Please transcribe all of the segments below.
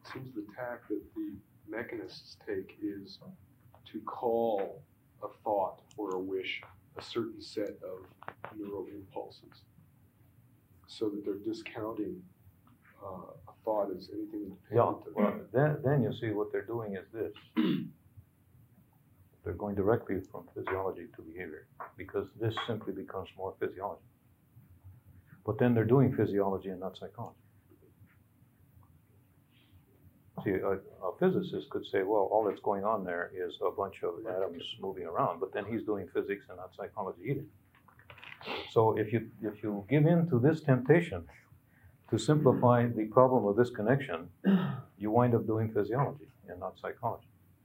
seems the tack that the mechanists take is to call a thought or a wish a certain set of neural impulses, so that they're discounting a thought as anything independent of well, then you see what they're doing is this. They're going directly from physiology to behavior, because this simply becomes more physiology. But then they're doing physiology and not psychology. See, a physicist could say, well, all that's going on there is a bunch of atoms moving around, but then he's doing physics and not psychology either. So if you give in to this temptation to simplify the problem of this connection, you wind up doing physiology and not psychology.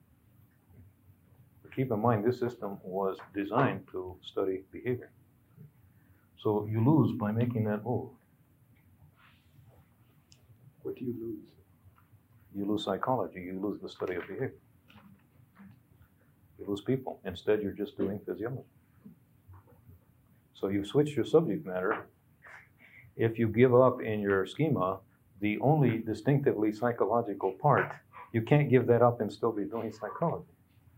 But keep in mind, this system was designed to study behavior. So you lose by making that move. What do you lose? You lose psychology, you lose the study of behavior. You lose people. Instead, you're just doing physiology. So you've switched your subject matter. If you give up in your schema the only distinctively psychological part, you can't give that up and still be doing psychology.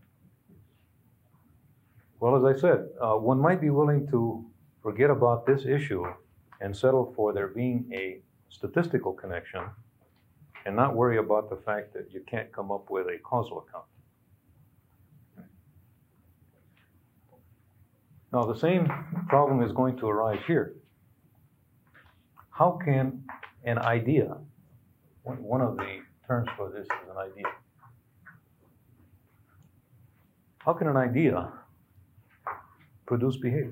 Well, as I said, one might be willing to forget about this issue and settle for there being a statistical connection and not worry about the fact that you can't come up with a causal account. Now, the same problem is going to arise here. How can an idea, one of the terms for this is an idea. How can an idea produce behavior?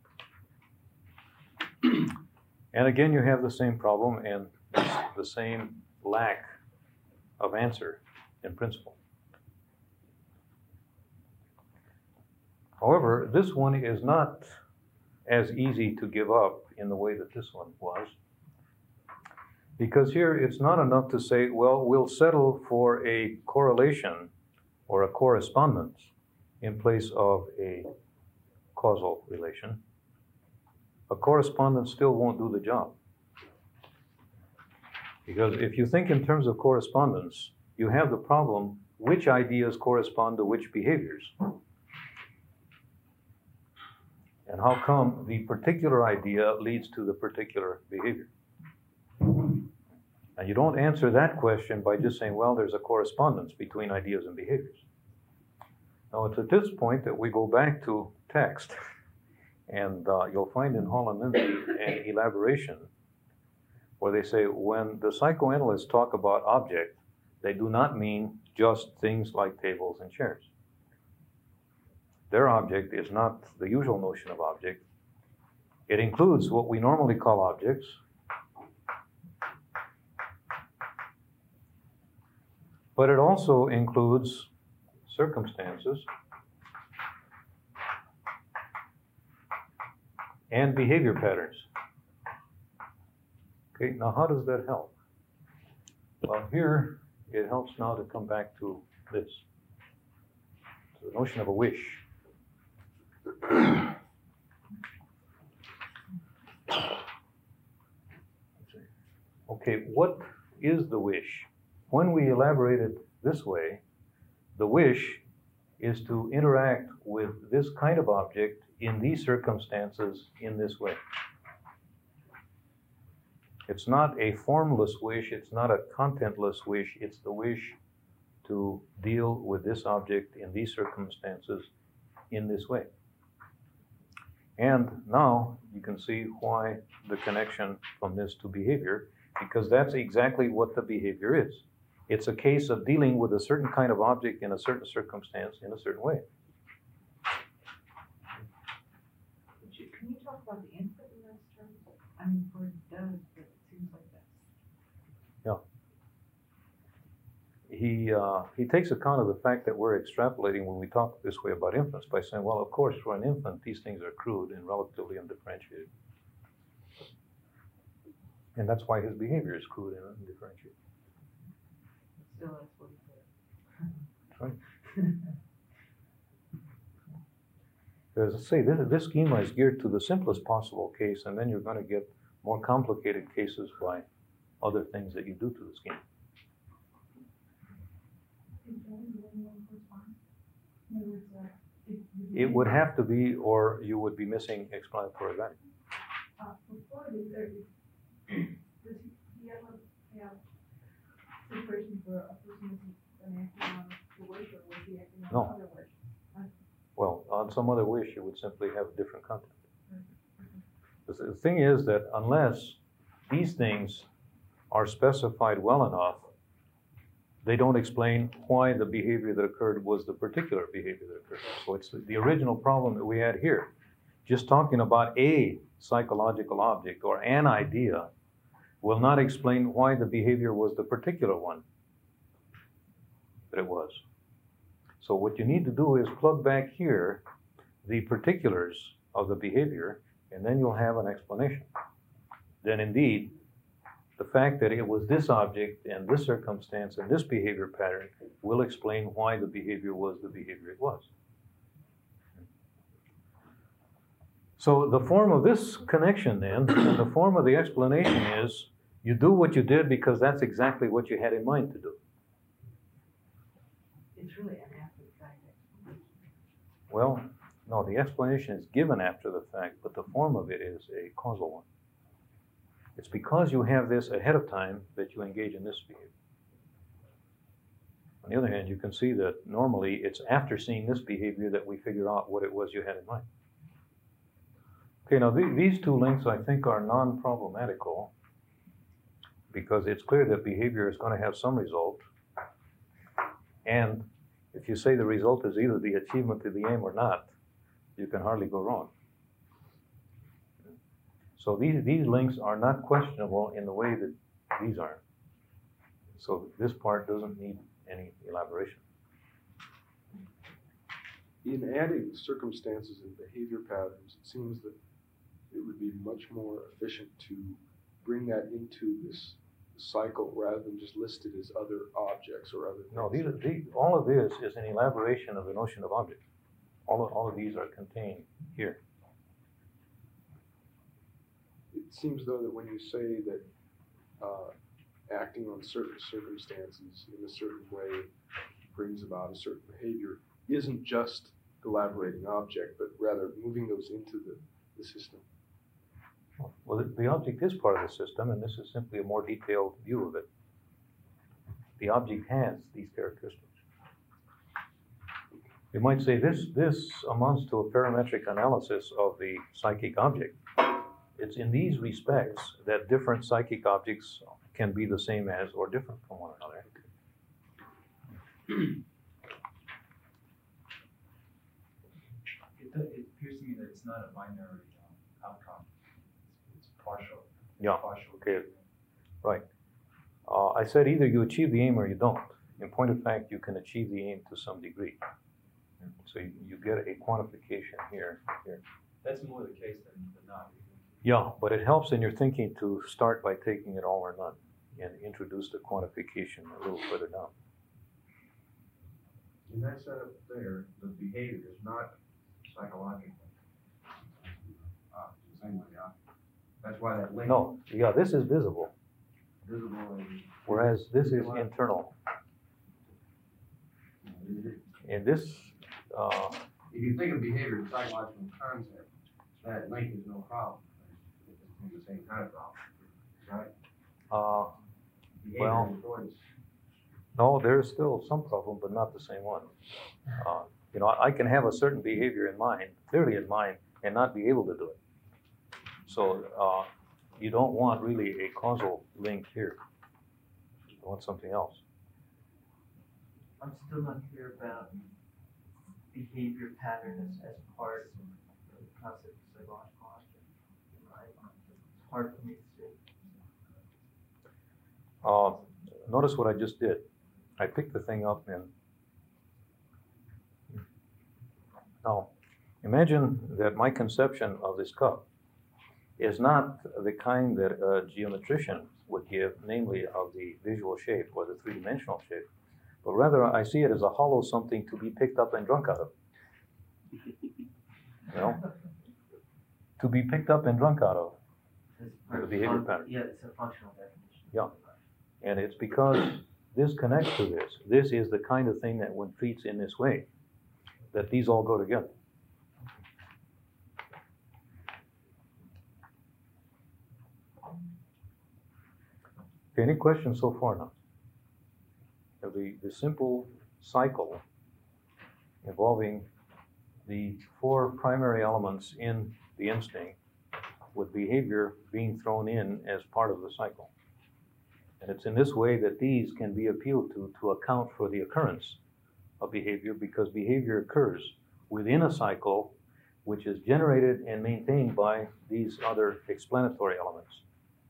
And again, you have the same problem and the same lack of answer in principle. However, this one is not as easy to give up in the way that this one was, because here it's not enough to say, well, we'll settle for a correlation or a correspondence in place of a causal relation. A correspondence still won't do the job. Because if you think in terms of correspondence, you have the problem, which ideas correspond to which behaviors? And how come the particular idea leads to the particular behavior? And you don't answer that question by just saying, well, there's a correspondence between ideas and behaviors. Now, it's at this point that we go back to text, and you'll find in Hall and Lindsay an elaboration where they say when the psychoanalysts talk about object, they do not mean just things like tables and chairs. Their object is not the usual notion of object. It includes what we normally call objects, but it also includes circumstances and behavior patterns. Okay, now how does that help? Well, here it helps now to come back to this, to the notion of a wish. Okay, what is the wish? When we elaborate it this way, the wish is to interact with this kind of object in these circumstances in this way. It's not a formless wish, it's not a contentless wish, it's the wish to deal with this object in these circumstances in this way. And now you can see why the connection from this to behavior, because that's exactly what the behavior is. It's a case of dealing with a certain kind of object in a certain circumstance in a certain way. Can you talk about the input in those terms? I mean, Freud does, but it seems like that's... Yeah. He takes account of the fact that we're extrapolating when we talk this way about infants by saying, well, of course, for an infant, these things are crude and relatively undifferentiated. And that's why his behavior is crude and undifferentiated. Still, that's what he said. That's right. As I say, this schema is geared to the simplest possible case, and then you're going to get more complicated cases by other things that you do to the schema. It would have to be, or you would be missing explanatory value. Before this, does he ever have situations where a person is acting on the wish, or was he acting on No. other wish? Well, on some other wish, you would simply have different content. The thing is that unless these things are specified well enough, they don't explain why the behavior that occurred was the particular behavior that occurred. So it's the original problem that we had here. Just talking about a psychological object or an idea will not explain why the behavior was the particular one that it was. So what you need to do is plug back here the particulars of the behavior, and then you'll have an explanation. Then indeed, the fact that it was this object and this circumstance and this behavior pattern will explain why the behavior was the behavior it was. So the form of this connection then, and the form of the explanation is, you do what you did because that's exactly what you had in mind to do. It's really an after the fact explanation. Well, no, the explanation is given after the fact, but the form of it is a causal one. It's because you have this ahead of time that you engage in this behavior. On the other hand, you can see that normally it's after seeing this behavior that we figure out what it was you had in mind. Okay, now these two links I think are non-problematical because it's clear that behavior is going to have some result. And if you say the result is either the achievement of the aim or not, you can hardly go wrong. So these links are not questionable in the way that these are. So this part doesn't need any elaboration. In adding circumstances and behavior patterns, it seems that it would be much more efficient to bring that into this cycle rather than just list it as other objects or other things. No, all of this is an elaboration of the notion of object. All of these are contained here. It seems though that when you say that acting on certain circumstances in a certain way brings about a certain behavior isn't just elaborating object, but rather moving those into the system. Well, the object is part of the system, and this is simply a more detailed view of it. The object has these characteristics. You might say this amounts to a parametric analysis of the psychic object. It's in these respects that different psychic objects can be the same as or different from one another. It appears to me that it's not a binary outcome. It's partial. Yeah, Partial. okay, right. I said either you achieve the aim or you don't. In point of fact, you can achieve the aim to some degree. So you get a quantification here. That's more the case than not. Yeah, but it helps in your thinking to start by taking it all or none and introduce the quantification a little further down. In that setup there, the behavior is not psychological. The same way, yeah. That's why that link. No, yeah, this is visible, Visible and. whereas this is internal. And this, If you think of behavior in psychological concept, that link is no problem. It's the same kind of problem, right? Behavior well, and choice. no, there's still some problem, but not the same one. You know, I can have a certain behavior in mind, clearly in mind, and not be able to do it. So you don't want really a causal link here. You want something else. I'm still not clear about behavior pattern as part of the concept of psychological object. It's hard for me to see. Notice what I just did. I picked the thing up and now imagine that my conception of this cup is not the kind that a geometrician would give, namely of the visual shape or the three-dimensional shape, but rather I see it as a hollow something to be picked up and drunk out of. You know? To be picked up and drunk out of. The behavior pattern. Yeah, it's a functional definition. Yeah. And it's because this connects to this. This is the kind of thing that when treats in this way that these all go together. Okay, any questions so far now? The simple cycle involving the four primary elements in the instinct, with behavior being thrown in as part of the cycle. And it's in this way that these can be appealed to account for the occurrence of behavior, because behavior occurs within a cycle which is generated and maintained by these other explanatory elements.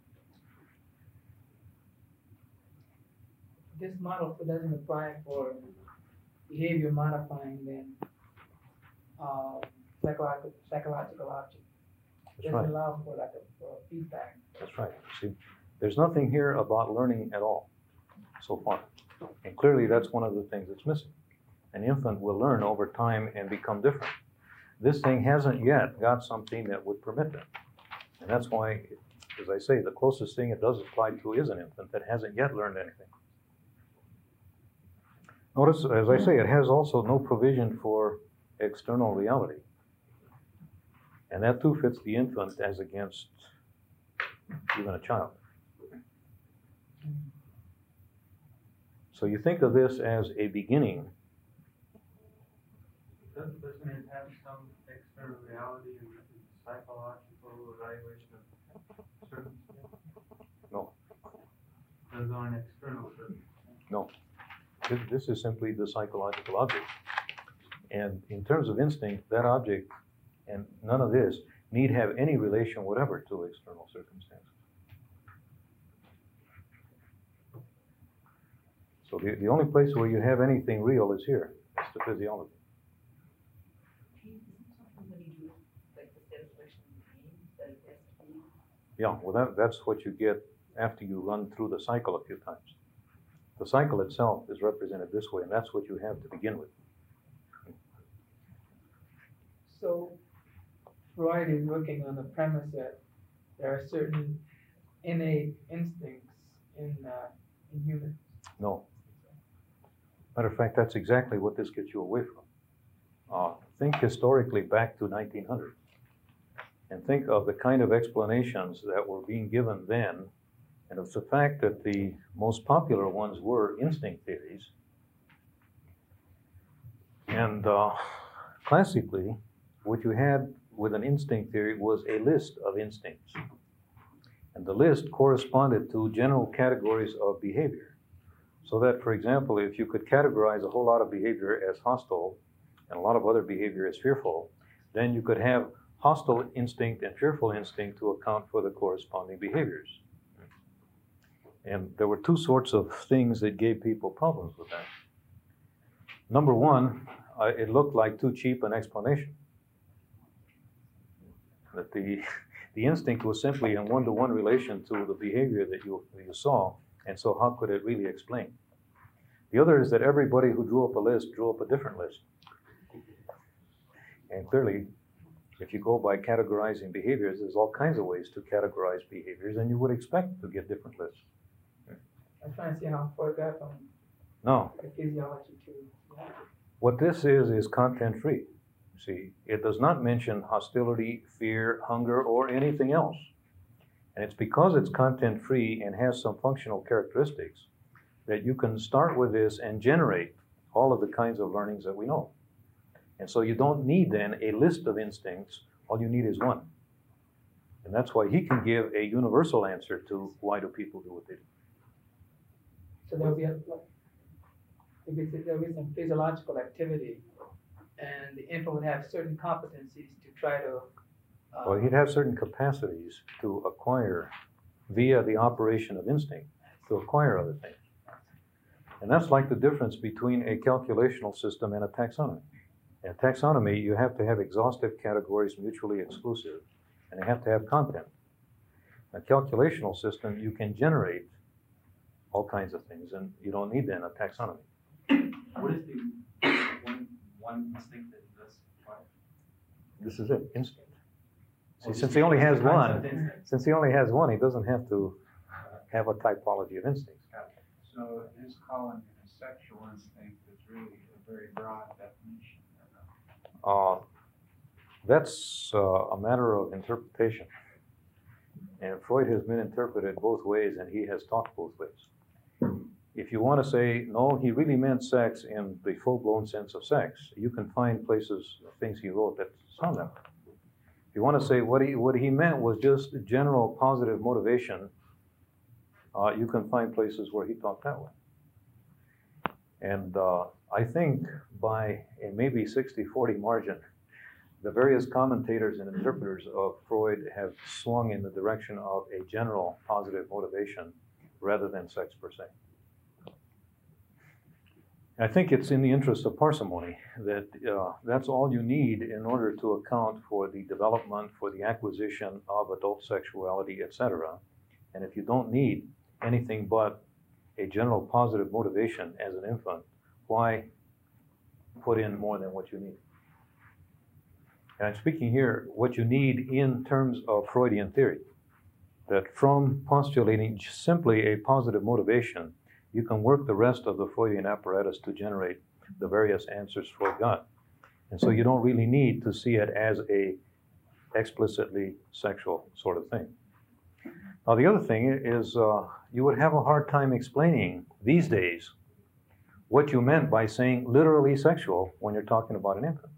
This model doesn't apply for behavior modifying then psychological object. That's It right. doesn't allow for like for feedback. That's right. See, there's nothing here about learning at all so far. And clearly that's one of the things that's missing. An infant will learn over time and become different. This thing hasn't yet got something that would permit that. And that's why, as I say, the closest thing it does apply to is an infant that hasn't yet learned anything. Notice, as I say, it has also no provision for external reality. And that too fits the infant as against even a child. So you think of this as a beginning. Doesn't it have some external reality in the psychological evaluation of circumstances? No. Those aren't external circumstances. No. This is simply the psychological object. And in terms of instinct, that object and none of this need have any relation whatever to external circumstances. So the only place where you have anything real is here. It's the physiology. Yeah, well that's what you get after you run through the cycle a few times. The cycle itself is represented this way, and that's what you have to begin with. So Freud is working on the premise that there are certain innate instincts in humans. No. Matter of fact, that's exactly what this gets you away from. Think historically back to 1900, and think of the kind of explanations that were being given then, and of the fact that the most popular ones were instinct theories. And classically, what you had with an instinct theory was a list of instincts. And the list corresponded to general categories of behavior. So that, for example, if you could categorize a whole lot of behavior as hostile and a lot of other behavior as fearful, then you could have hostile instinct and fearful instinct to account for the corresponding behaviors. And there were two sorts of things that gave people problems with that. Number one, it looked like too cheap an explanation. That the instinct was simply in one-to-one relation to the behavior that you saw, and so how could it really explain? The other is that everybody who drew up a list drew up a different list. And clearly, if you go by categorizing behaviors, there's all kinds of ways to categorize behaviors, and you would expect to get different lists. I'm trying to see how far it got from No. the physiology to reality. What this is content-free. See, it does not mention hostility, fear, hunger, or anything else. And it's because it's content-free and has some functional characteristics that you can start with this and generate all of the kinds of learnings that we know. And so you don't need then a list of instincts, all you need is one. And that's why he can give a universal answer to why do people do what they do. So there'll be some physiological activity, and the infant would have certain competencies to try to. Well, he'd have certain capacities to acquire via the operation of instinct, to acquire other things. And that's like the difference between a calculational system and a taxonomy. In a taxonomy, you have to have exhaustive categories mutually exclusive, and they have to have content. In a calculational system, you can generate all kinds of things, and you don't need then a taxonomy. What is the one instinct that he does acquire? This is it, instinct. See, since he only has one, he doesn't have to have a typology of instincts. So his calling it a sexual instinct is really a very broad definition. That's a matter of interpretation. And Freud has been interpreted both ways, and he has talked both ways. If you want to say, no, he really meant sex in the full-blown sense of sex, you can find places, things he wrote that sound that way. If you want to say what he meant was just general positive motivation, you can find places where he talked that way. And I think by a maybe 60-40 margin, the various commentators and interpreters of Freud have swung in the direction of a general positive motivation rather than sex per se. I think it's in the interest of parsimony that that's all you need in order to account for the development, for the acquisition of adult sexuality, etc. And if you don't need anything but a general positive motivation as an infant, why put in more than what you need? And I'm speaking here what you need in terms of Freudian theory, that from postulating simply a positive motivation, you can work the rest of the Freudian apparatus to generate the various answers Freud got. And so you don't really need to see it as a explicitly sexual sort of thing. Now the other thing is you would have a hard time explaining these days what you meant by saying literally sexual when you're talking about an infant.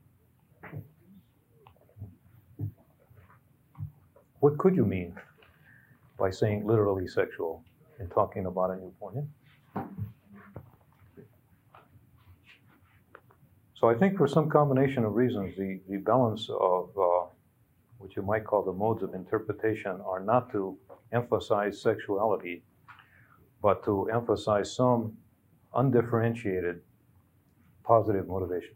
What could you mean by saying literally sexual in talking about a newborn infant? So I think for some combination of reasons, the balance of what you might call the modes of interpretation are not to emphasize sexuality, but to emphasize some undifferentiated positive motivation.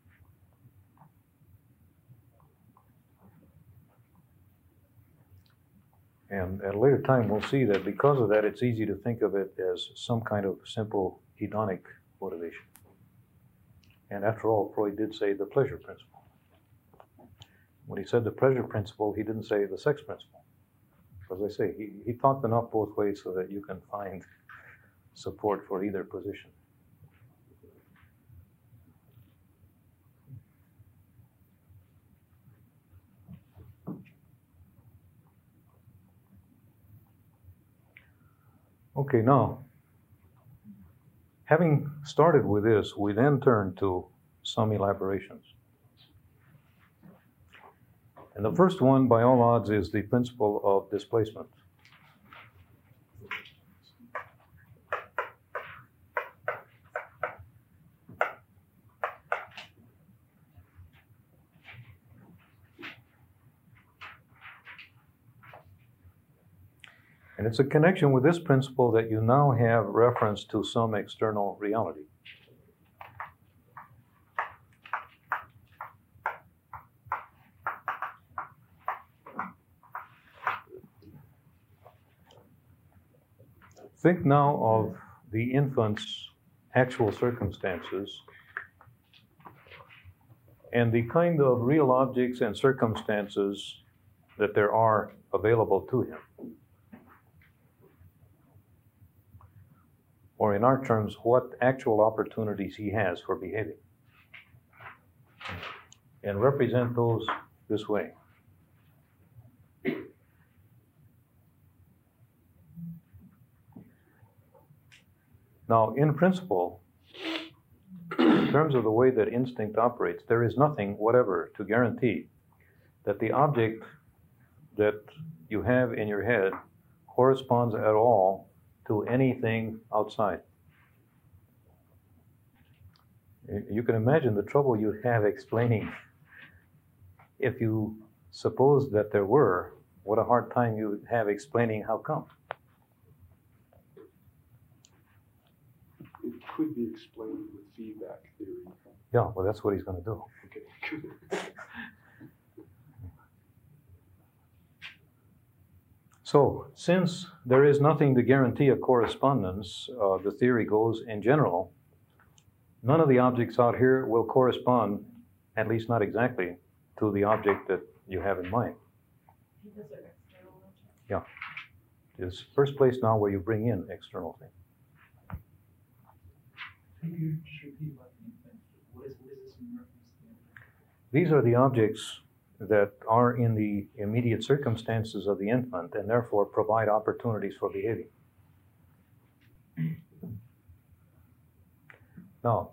And at a later time, we'll see that because of that, it's easy to think of it as some kind of simple hedonic motivation. And after all, Freud did say the pleasure principle. When he said the pleasure principle, he didn't say the sex principle. As I say, he talked enough both ways so that you can find support for either position. Okay, now, having started with this, we then turn to some elaborations. And the first one, by all odds, is the principle of displacement. And it's a connection with this principle that you now have reference to some external reality. Think now of the infant's actual circumstances and the kind of real objects and circumstances that there are available to him. Or in our terms, what actual opportunities he has for behaving. And represent those this way. Now, in principle, in terms of the way that instinct operates, there is nothing whatever to guarantee that the object that you have in your head corresponds at all to anything outside. You can imagine the trouble you'd have explaining if you supposed that there were, what a hard time you would have explaining how come. It could be explained with feedback theory. Yeah, well, that's what he's going to do. Okay, good. So, since there is nothing to guarantee a correspondence, the theory goes in general, none of the objects out here will correspond, at least not exactly, to the object that you have in mind. Yeah. It's first place now where you bring in external things. Could you just repeat what the infant, what is this in reference These are the objects that are in the immediate circumstances of the infant and therefore provide opportunities for behaving. Now,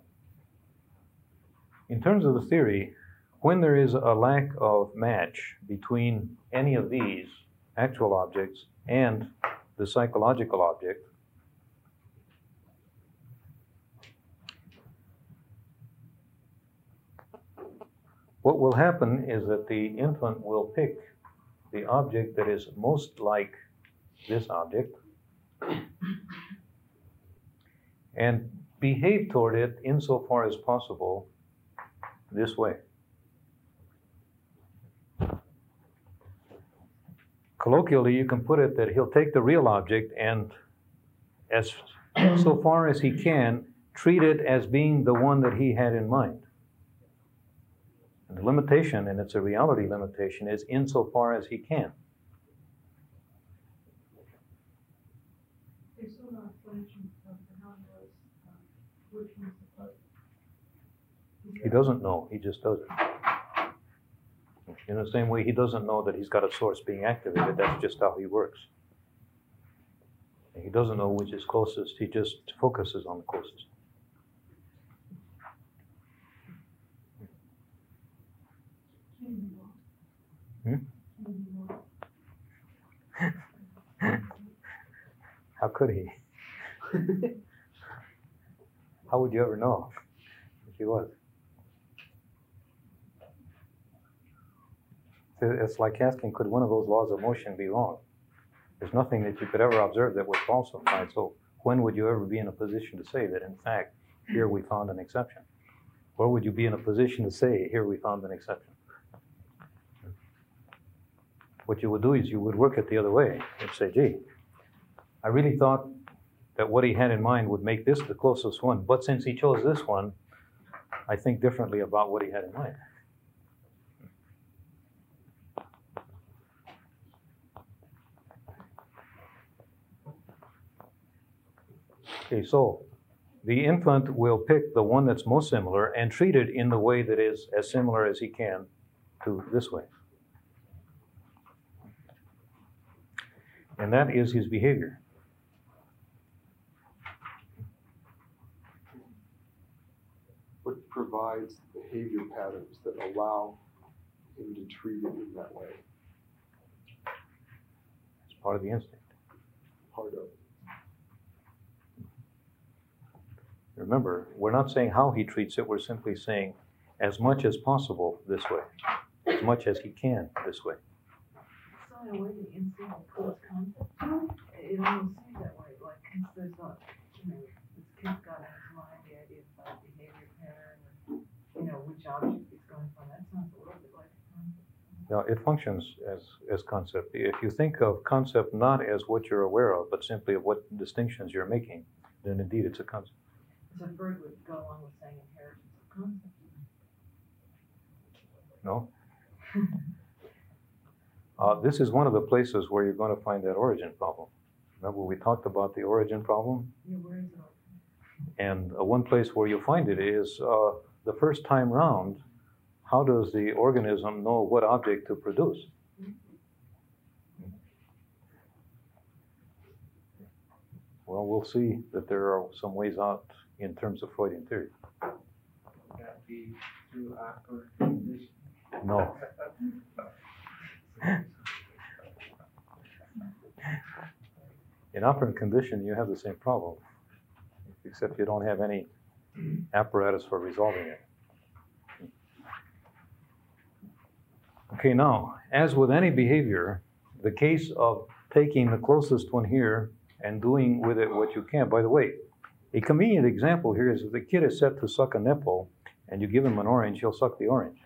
in terms of the theory, when there is a lack of match between any of these actual objects and the psychological object, what will happen is that the infant will pick the object that is most like this object and behave toward it insofar as possible this way. Colloquially, you can put it that he'll take the real object and, as so far as he can, treat it as being the one that he had in mind. And the limitation, and it's a reality limitation, is insofar as he can. There's still not explanation of how he was working with the. He doesn't know, he just does it. In the same way, he doesn't know that he's got a source being activated, that's just how he works. And he doesn't know which is closest, he just focuses on the closest. How could he? How would you ever know if he was? It's like asking, could one of those laws of motion be wrong? There's nothing that you could ever observe that was falsified, so when would you ever be in a position to say that, in fact, here we found an exception? Or would you be in a position to say, here we found an exception? What you would do is you would work it the other way and say, gee, I really thought that what he had in mind would make this the closest one, but since he chose this one, I think differently about what he had in mind. Okay, so the infant will pick the one that's most similar and treat it in the way that is as similar as he can to this way. And that is his behavior. What provides behavior patterns that allow him to treat it in that way? It's part of the instinct. Part of. Remember, we're not saying how he treats it, we're simply saying as much as possible this way, as much as he can this way. So in a way, the instinct includes concept. It almost seems that way, like, because there's a, this kid's got in his mind the idea of behavior pattern, and, which object he's going for. That sounds a little bit like a concept. Now, it functions as concept. If you think of concept not as what you're aware of, but simply of what distinctions you're making, then indeed it's a concept. So Freud would go along with saying inheritance of concept. No? This is one of the places where you're going to find that origin problem. Remember, we talked about the origin problem? Yeah, where is it? And one place where you find it is the first time round, how does the organism know what object to produce? Well, we'll see that there are some ways out in terms of Freudian theory. Would that be through operant condition? No. In operant condition, you have the same problem, except you don't have any apparatus for resolving it. Okay, now, as with any behavior, the case of taking the closest one here and doing with it what you can. By the way, a convenient example here is if the kid is set to suck a nipple and you give him an orange, he'll suck the orange.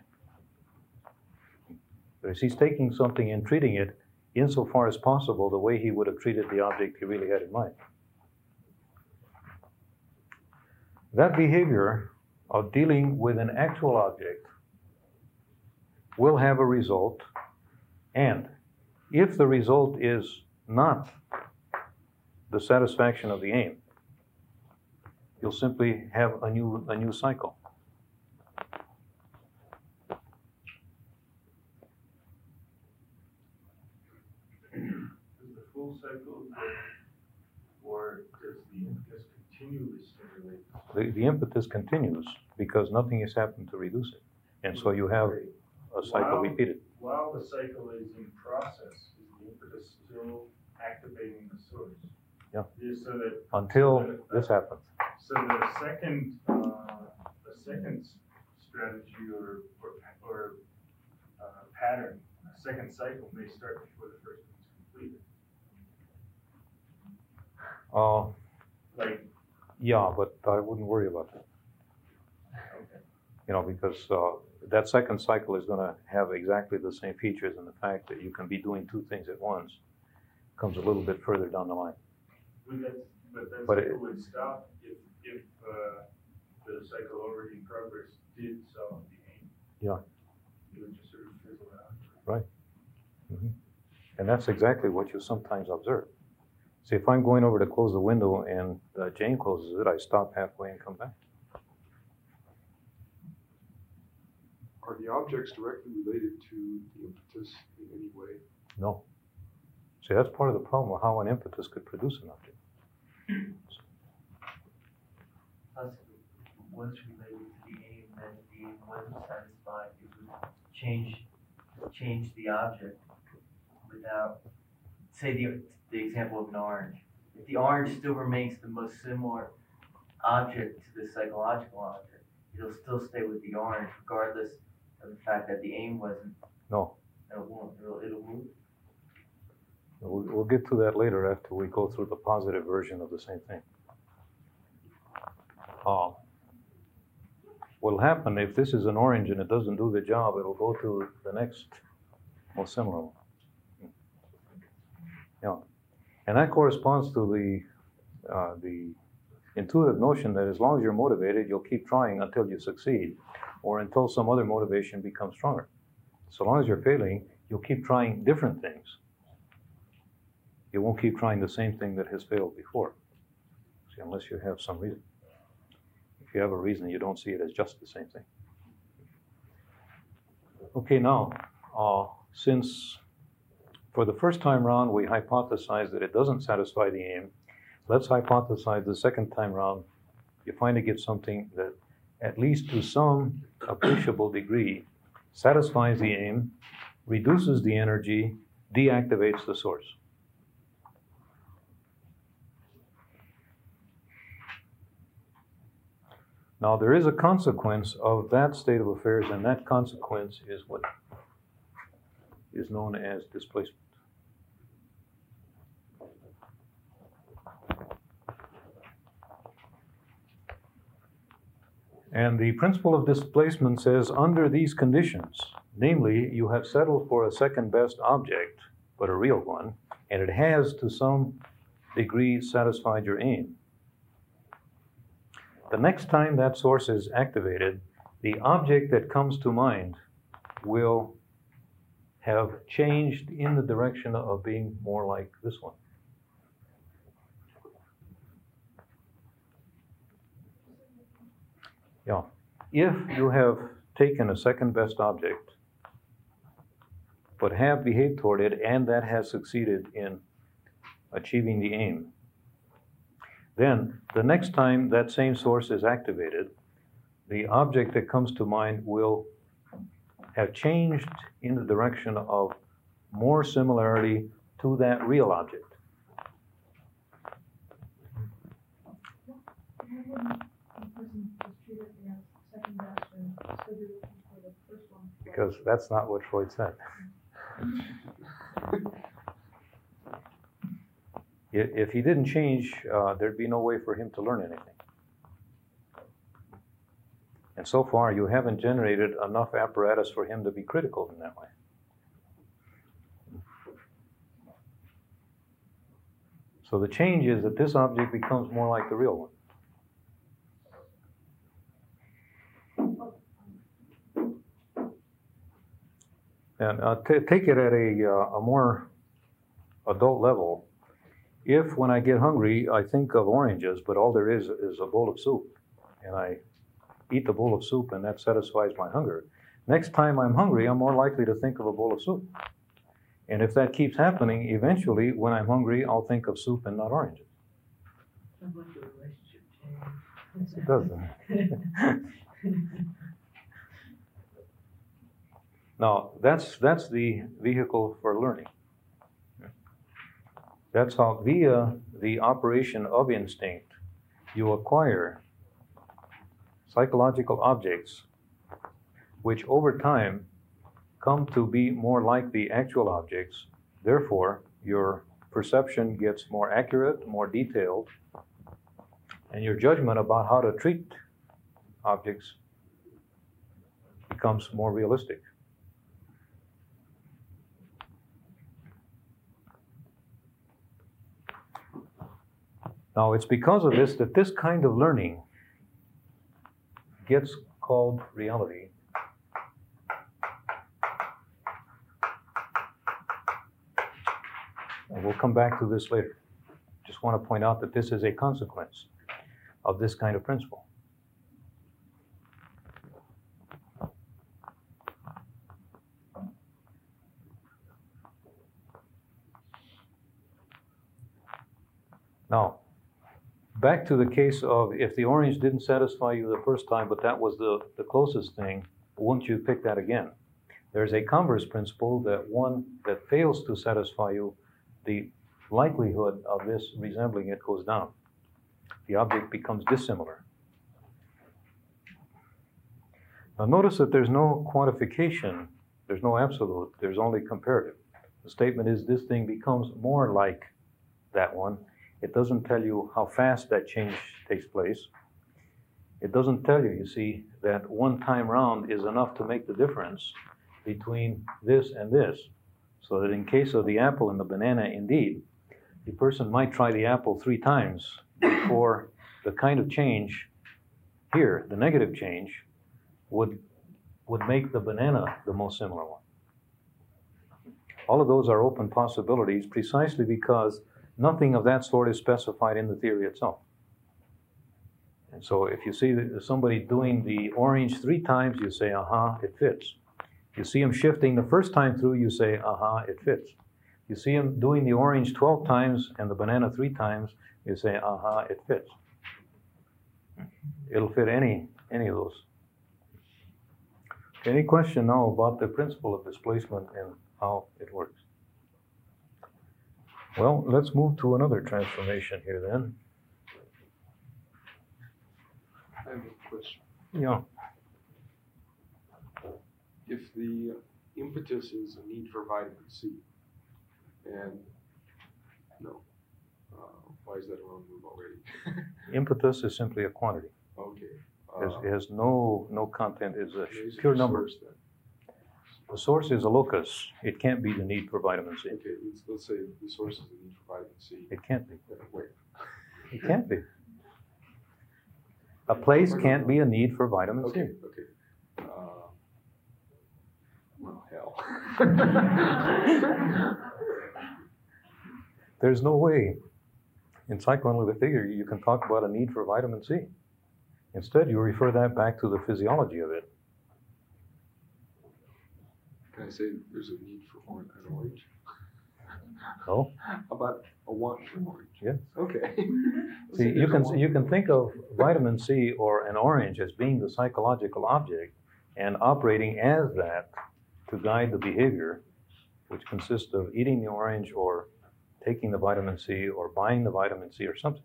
But as he's taking something and treating it insofar as possible the way he would have treated the object he really had in mind. That behavior of dealing with an actual object will have a result, and if the result is not the satisfaction of the aim, you'll simply have a new cycle. The impetus continues because nothing has happened to reduce it. And so you have a cycle repeated. While the cycle is in process, is the impetus still activating the source? Yeah. So that Until this happens. So the second strategy or pattern, a second cycle may start before the first one's completed. Like, yeah, but I wouldn't worry about that. okay. You know, because that second cycle is going to have exactly the same features, and the fact that you can be doing two things at once comes a little bit further down the line. But that But cycle would stop if the cycle already in progress did solve the aim. Yeah. It would just sort of fizzle out. Right. And that's exactly what you sometimes observe. See, if I'm going over to close the window and Jane closes it, I stop halfway and come back. Are the objects directly related to the impetus in any way? No. See, that's part of the problem with how an impetus could produce an object. Plus, once related to the aim, then if the aim wasn't satisfied, it would change the object without, say the example of an orange. If the orange still remains the most similar object to the psychological object, it'll still stay with the orange regardless of the fact that the aim wasn't. No. It won't. It'll move. We'll get to that later after we go through the positive version of the same thing. What'll happen if this is an orange and it doesn't do the job, it'll go to the next most similar one. Yeah. And that corresponds to the intuitive notion that as long as you're motivated, you'll keep trying until you succeed, or until some other motivation becomes stronger. So long as you're failing, you'll keep trying different things. You won't keep trying the same thing that has failed before, see, unless you have some reason. If you have a reason, you don't see it as just the same thing. Okay, now, since for the first time round we hypothesized that it doesn't satisfy the aim, let's hypothesize the second time round you finally get something that, at least to some appreciable degree, satisfies the aim, reduces the energy, deactivates the source. Now, there is a consequence of that state of affairs, and that consequence is what is known as displacement. And the principle of displacement says, under these conditions, namely, you have settled for a second best object, but a real one, and it has to some degree satisfied your aim. The next time that source is activated, the object that comes to mind will have changed in the direction of being more like this one. Yeah. If you have taken a second best object, but have behaved toward it, and that has succeeded in achieving the aim, then the next time that same source is activated, the object that comes to mind will have changed in the direction of more similarity to that real object. Because that's not what Freud said. If he didn't change, there'd be no way for him to learn anything. And so far, you haven't generated enough apparatus for him to be critical in that way. So the change is that this object becomes more like the real one. And take it at a more adult level. If when I get hungry, I think of oranges, but all there is a bowl of soup, and I eat the bowl of soup and that satisfies my hunger, next time I'm hungry, I'm more likely to think of a bowl of soup. And if that keeps happening, eventually, when I'm hungry, I'll think of soup and not oranges. Sounds like the relationship changed. Yes, it does. Now, that's the vehicle for learning. That's how, via the operation of instinct, you acquire psychological objects which over time come to be more like the actual objects. Therefore, your perception gets more accurate, more detailed, and your judgment about how to treat objects becomes more realistic. Now, it's because of this that this kind of learning gets called reality. And we'll come back to this later. Just want to point out that this is a consequence of this kind of principle. Now, back to the case of if the orange didn't satisfy you the first time, but that was the closest thing, won't you pick that again? There's a converse principle that one that fails to satisfy you, the likelihood of this resembling it goes down. The object becomes dissimilar. Now notice that there's no quantification, there's no absolute, there's only comparative. The statement is this thing becomes more like that one. It doesn't tell you how fast that change takes place. It doesn't tell you, you see, that one time round is enough to make the difference between this and this. So that in case of the apple and the banana, indeed, the person might try the apple 3 times before the kind of change here, the negative change, would make the banana the most similar one. All of those are open possibilities precisely because nothing of that sort is specified in the theory itself. And so if you see somebody doing the orange 3 times, you say, aha, it fits. You see him shifting the first time through, you say, aha, it fits. You see him doing the orange 12 times and the banana 3 times, you say, aha, it fits. It'll fit any of those. Any question now about the principle of displacement and how it works? Well, let's move to another transformation here then. I have a question. Yeah. If the impetus is a need for vitamin C, and no, why is that a wrong move already? Impetus is simply a quantity. Okay. It has no content, it's a Raise pure the number. source then. The source is a locus. It can't be the need for vitamin C. Okay, let's say the source is the need for vitamin C. It can't be. Wait. It can't be. A place can't be a need for vitamin C. Okay. Well, hell. There's no way in psychoanalytic theory you can talk about a need for vitamin C. Instead, you refer that back to the physiology of it. Can I say there's a need for an orange? No? How about a want for orange? Yes. Okay. See, you can think of vitamin C or an orange as being the psychological object and operating as that to guide the behavior, which consists of eating the orange or taking the vitamin C or buying the vitamin C or something.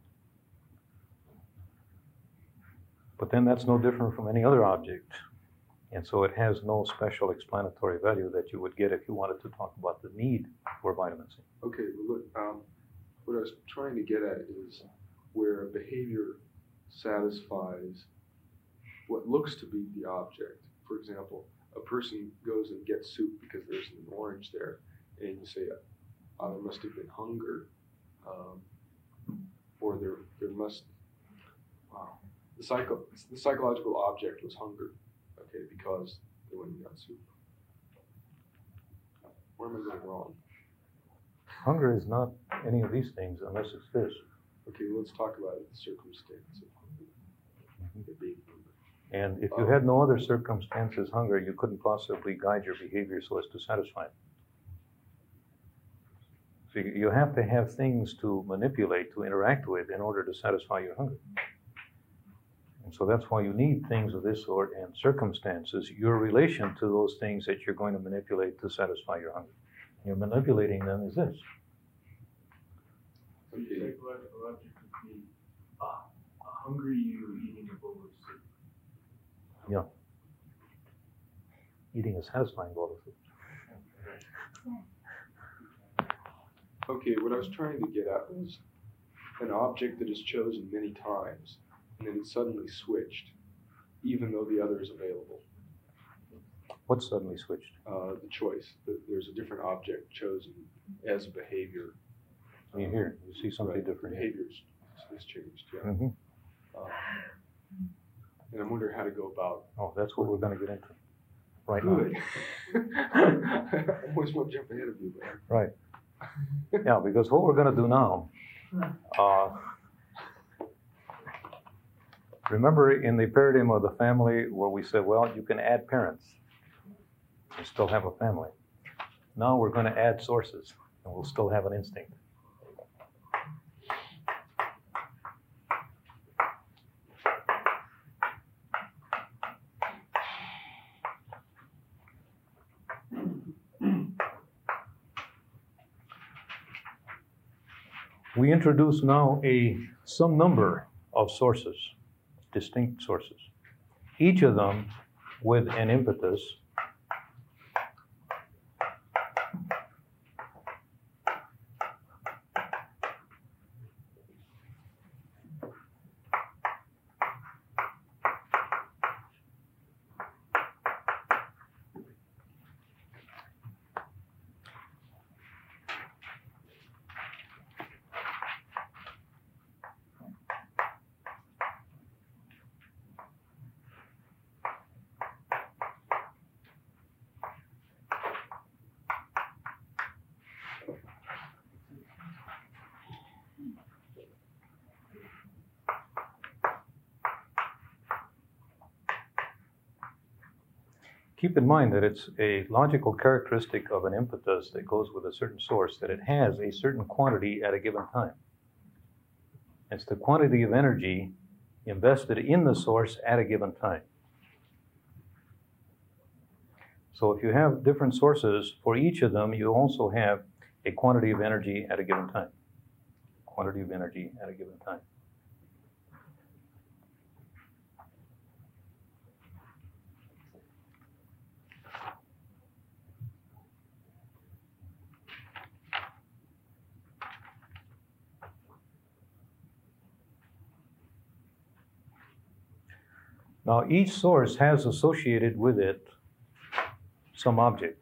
But then that's no different from any other object. And so it has no special explanatory value that you would get if you wanted to talk about the need for vitamin C. Okay, well, look, what I was trying to get at is where a behavior satisfies what looks to be the object. For example, a person goes and gets soup because there's an orange there, and you say, there must have been hunger, or there must, the psychological object was hunger, okay, because they went and got soup. Where am I going wrong? Hunger is not any of these things unless it's this. Okay, let's talk about the circumstance of hunger. It being hunger. And if you had no other circumstances, hunger, you couldn't possibly guide your behavior so as to satisfy it. So you have to have things to manipulate, to interact with in order to satisfy your hunger. And so that's why you need things of this sort and circumstances, your relation to those things that you're going to manipulate to satisfy your hunger. You're manipulating them is this. So your psychological object would be a hungry you eating a bowl of soup. Yeah. Eating a satisfying bowl of soup. Okay, what I was trying to get at was an object that is chosen many times, and then it's suddenly switched, even though the other is available. What suddenly switched? The choice. There's a different object chosen as a behavior. You hear, you see something Right, different. Behavior is changed, yeah. Mm-hmm. And I'm wondering how to go about. Oh, that's what we're going to get into right Good. I always want to jump ahead of you, man. now. Right. Yeah, because what we're going to do now, remember in the paradigm of the family where we said, well, you can add parents and still have a family. Now we're going to add sources and we'll still have an instinct. We introduce now some number of sources, distinct sources, each of them with an impetus. Keep in mind that it's a logical characteristic of an impetus that goes with a certain source that it has a certain quantity at a given time. It's the quantity of energy invested in the source at a given time. So if you have different sources, for each of them, you also have a quantity of energy at a given time. Quantity of energy at a given time. Now, each source has associated with it some object.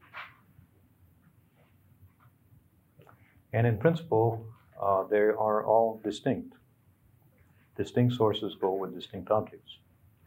And in principle, they are all distinct. Distinct sources go with distinct objects.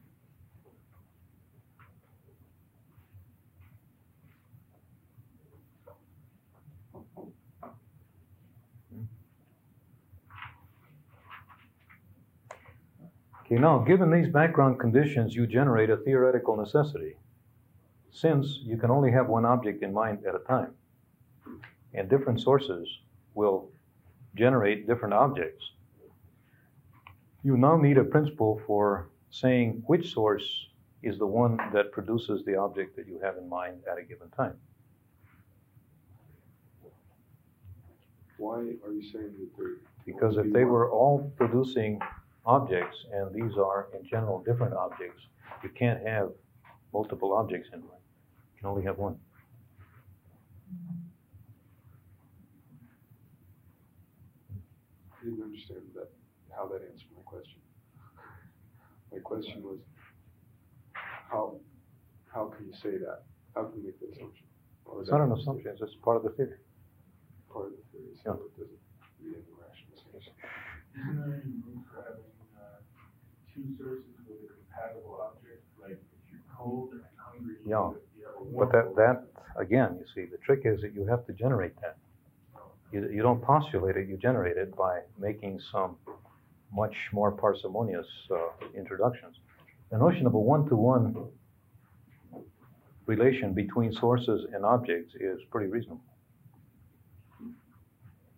Okay, now, given these background conditions, you generate a theoretical necessity, since you can only have one object in mind at a time, and different sources will generate different objects. You now need a principle for saying which source is the one that produces the object that you have in mind at a given time. Why are you saying that they're... Because if they were all producing objects, and these are in general different objects, you can't have multiple objects in mind. You can only have one. I didn't understand how that answered my question. My question was, how can you say that? How can you make that assumption? It's not an assumption, it's just part of the theory. Part of the theory, so it doesn't read any rational sense. Isn't there any room for having two sources with a compatible object? Like if you're cold and hungry, Yeah. you have a warm But that again, you see, the trick is that you have to generate that. You don't postulate it, you generate it by making some much more parsimonious introductions. The notion of a one-to-one relation between sources and objects is pretty reasonable.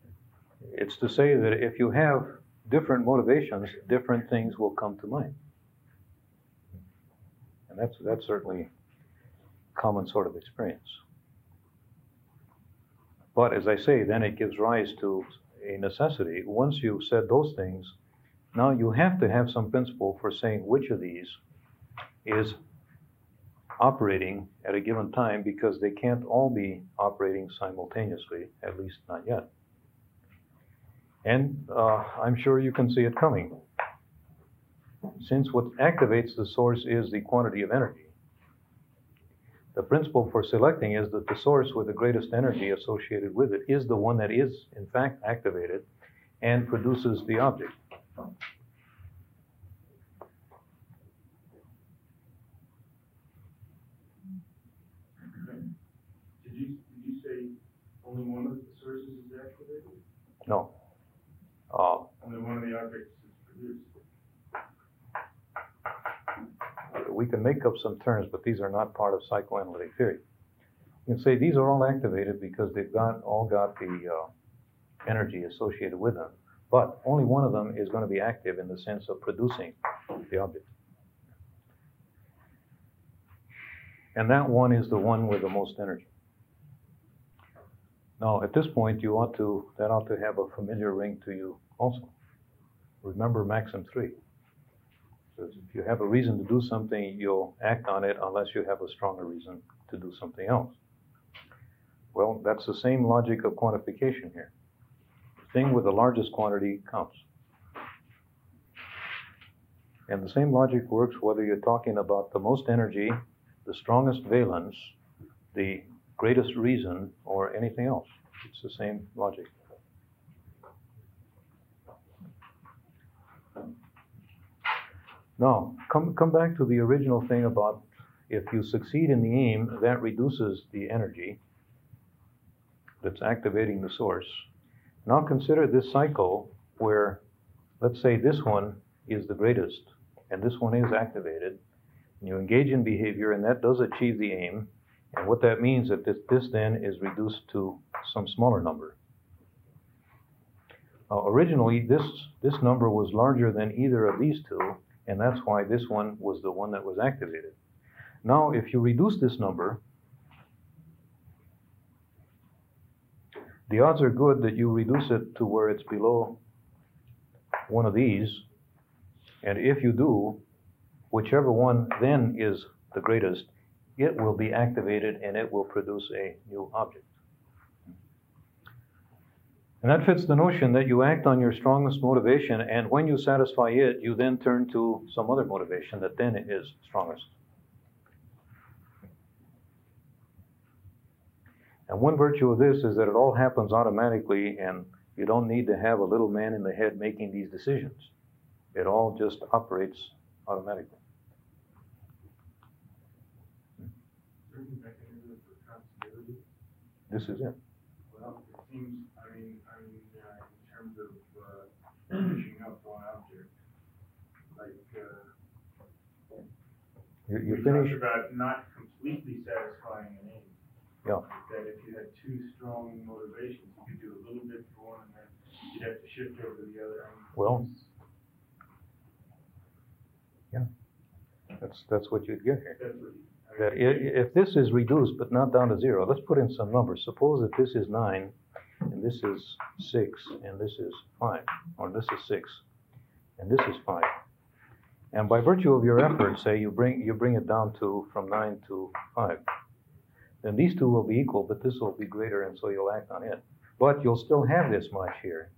It's to say that if you have different motivations, different things will come to mind. And that's certainly a common sort of experience. But as I say, then it gives rise to a necessity. Once you've said those things, now you have to have some principle for saying which of these is operating at a given time, because they can't all be operating simultaneously, at least not yet. And I'm sure you can see it coming. Since what activates the source is the quantity of energy, the principle for selecting is that the source with the greatest energy associated with it is the one that is, in fact, activated and produces the object. Did you say only one of the sources is activated? No. Only one of the objects is produced. We can make up some terms, but these are not part of psychoanalytic theory. You can say these are all activated because they've all got the energy associated with them, but only one of them is going to be active in the sense of producing the object. And that one is the one with the most energy. Now, at this point, that ought to have a familiar ring to you also. Remember Maxim 3. If you have a reason to do something, you'll act on it unless you have a stronger reason to do something else. Well, that's the same logic of quantification here. The thing with the largest quantity counts. And the same logic works whether you're talking about the most energy, the strongest valence, the greatest reason, or anything else. It's the same logic. Now, come back to the original thing about if you succeed in the aim, that reduces the energy that's activating the source. Now consider this cycle where, let's say this one is the greatest, and this one is activated, and you engage in behavior, and that does achieve the aim, and what that means is that this then is reduced to some smaller number. Originally, this number was larger than either of these two, and that's why this one was the one that was activated. Now, if you reduce this number, the odds are good that you reduce it to where it's below one of these, and if you do, whichever one then is the greatest, it will be activated and it will produce a new object. And that fits the notion that you act on your strongest motivation, and when you satisfy it, you then turn to some other motivation that then is strongest. And one virtue of this is that it all happens automatically, and you don't need to have a little man in the head making these decisions. It all just operates automatically. Certain mechanism for continuity. This is it. Well, it seems, in terms of finishing up one object, like You we finish. talked about not completely satisfying an aim. Yeah. That if you had two strong motivations, you could do a little bit for one, and then you'd have to shift over to the other. Well, yeah, that's what you'd get here. That's what That if this is reduced but not down to 0, let's put in some numbers. Suppose that this is 9, and this is 6, and this is 5, or this is 6, and this is 5. And by virtue of your effort, say you bring it down from 9 to 5. Then these two will be equal, but this will be greater, and so you'll act on it. But you'll still have this much here.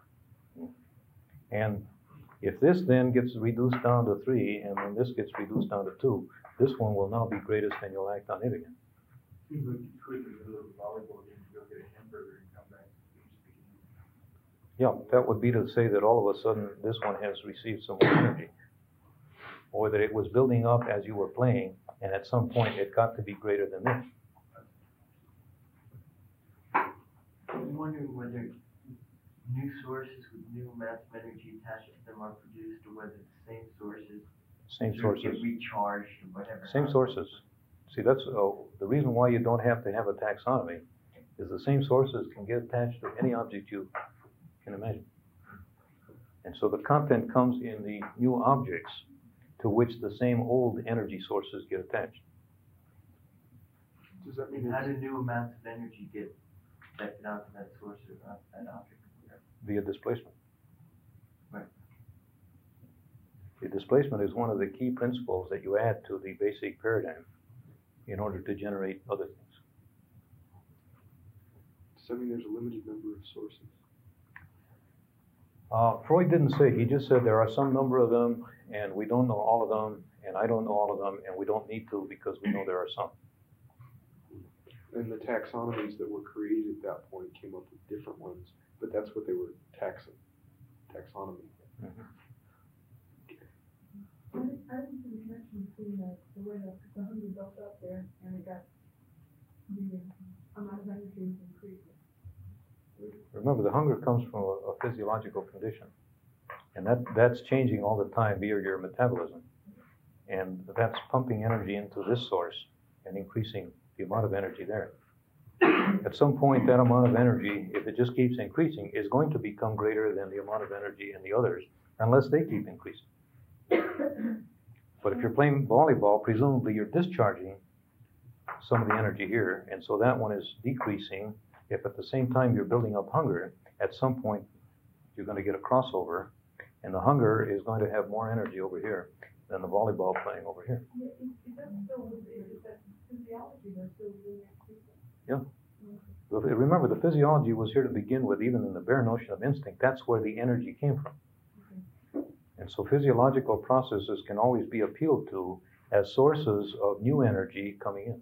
And if this then gets reduced down to 3, and then this gets reduced down to 2, this one will now be greatest, and you'll act on it again. Seems like you could in the middle of a volleyball game to go get a hamburger and come back to the Yeah, that would be to say that all of a sudden this one has received some more energy. Or that it was building up as you were playing, and at some point it got to be greater than this. I'm wondering whether new sources with new amounts of energy attached to them are produced, or whether the same sources Same sort of sources. get recharged or whatever. Same sources. See, that's the reason why you don't have to have a taxonomy is the same sources can get attached to any object you can imagine. And so the content comes in the new objects to which the same old energy sources get attached. Does that mean How do it's, new amounts of energy get projected onto that source or onto that object? Via displacement. Right. The displacement is one of the key principles that you add to the basic paradigm in order to generate other things. does that mean there's a limited number of sources? Freud didn't say, he just said there are some number of them, and we don't know all of them, and I don't know all of them, and we don't need to because we know there are some. And the taxonomies that were created at that point came up with different ones, but that's what they were taxonomy. Mm-hmm. I didn't see the connection between the way the hunger built up there and it got the amount of energy increasing. Remember, the hunger comes from a physiological condition, and that's changing all the time via your metabolism, and that's pumping energy into this source and increasing the amount of energy there. At some point, that amount of energy, if it just keeps increasing, is going to become greater than the amount of energy in the others, unless they keep increasing. But if you're playing volleyball, presumably you're discharging some of the energy here, and so that one is decreasing. If at the same time you're building up hunger, at some point you're going to get a crossover, and the hunger is going to have more energy over here than the volleyball playing over here. Yeah, is that still, is that physiology that's still doing that? Yeah. Well, remember, the physiology was here to begin with, even in the bare notion of instinct. That's where the energy came from. And so physiological processes can always be appealed to as sources of new energy coming in.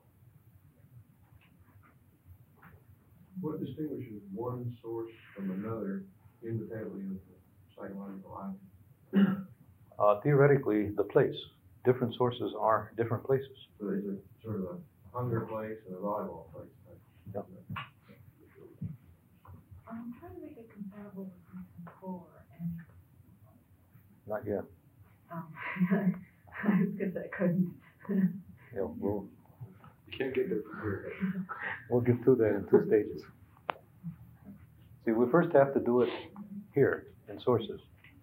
What distinguishes one source from another independently of the psychological object? Theoretically, the place. Different sources are different places. So there's a sort of a hunger place and a volleyball place. Yeah. I'm trying to make it compatible with recent core and, Not yet. I was gonna say I couldn't. Yeah, we'll You can't get there from here. We'll get through that in 2 stages. See, we first have to do it here in sources.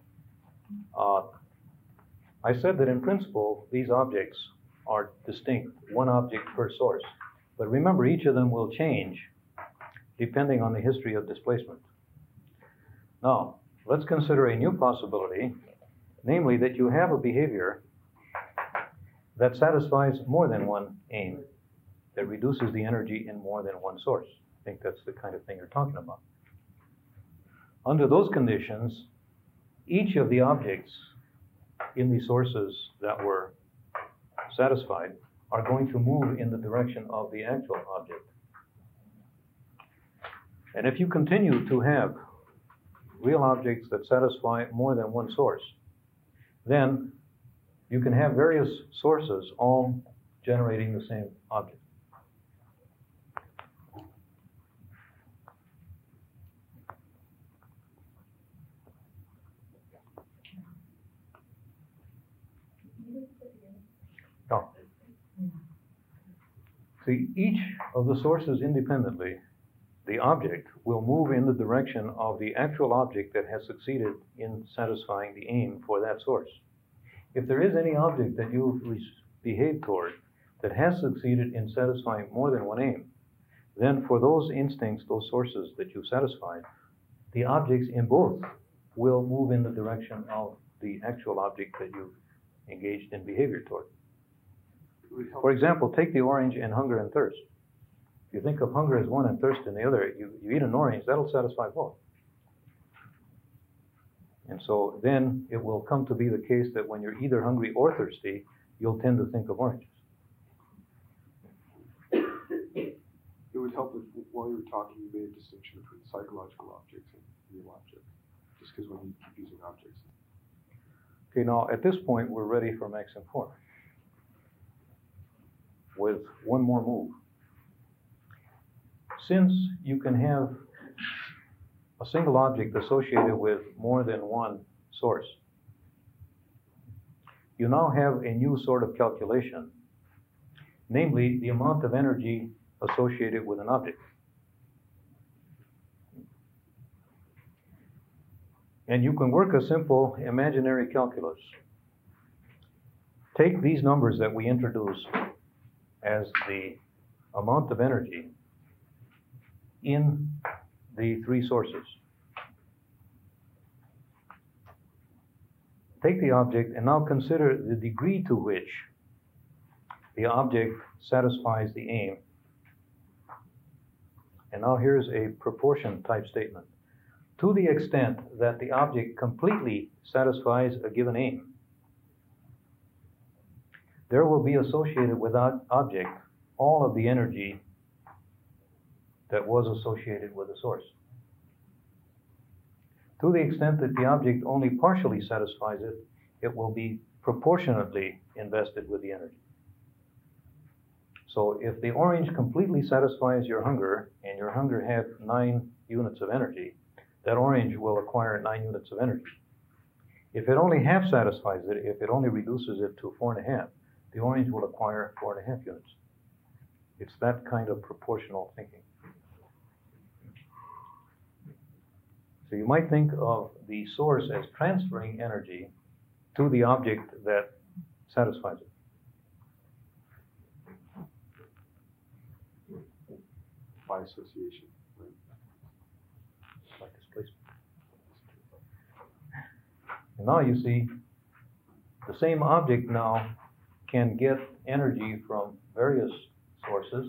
I said that in principle, these objects are distinct, one object per source. But remember, each of them will change depending on the history of displacement. Now, let's consider a new possibility, namely that you have a behavior that satisfies more than one aim, that reduces the energy in more than one source. I think that's the kind of thing you're talking about. Under those conditions, each of the objects in the sources that were satisfied are going to move in the direction of the actual object. And if you continue to have real objects that satisfy more than one source, then you can have various sources all generating the same object. No. See, each of the sources independently, the object will move in the direction of the actual object that has succeeded in satisfying the aim for that source. If there is any object that you behave toward that has succeeded in satisfying more than one aim, then for those instincts, those sources that you've satisfied, the objects in both will move in the direction of the actual object that you've engaged in behavior toward. For example, take the orange and hunger and thirst. If you think of hunger as one and thirst in the other, you eat an orange, that'll satisfy both. And so then it will come to be the case that when you're either hungry or thirsty, you'll tend to think of oranges. It would help if, while you were talking, you made a distinction between psychological objects and real objects, just because when you keep using objects. Okay, now at this point, we're ready for Maxim 4 with one more move. Since you can have a single object associated with more than one source, you now have a new sort of calculation, namely the amount of energy associated with an object. And you can work a simple imaginary calculus. take these numbers that we introduced as the amount of energy in the three sources. Take the object and now consider the degree to which the object satisfies the aim. And now here's a proportion type statement. To the extent that the object completely satisfies a given aim, there will be associated with that object all of the energy that was associated with the source. To the extent that the object only partially satisfies it, it will be proportionately invested with the energy. So if the orange completely satisfies your hunger, and your hunger had 9 units of energy, that orange will acquire 9 units of energy. If it only half satisfies it, if it only reduces it to 4.5, the orange will acquire 4.5 units. It's that kind of proportional thinking. So you might think of the source as transferring energy to the object that satisfies it. By association. Right? Like displacement. And now you see, the same object now can get energy from various sources.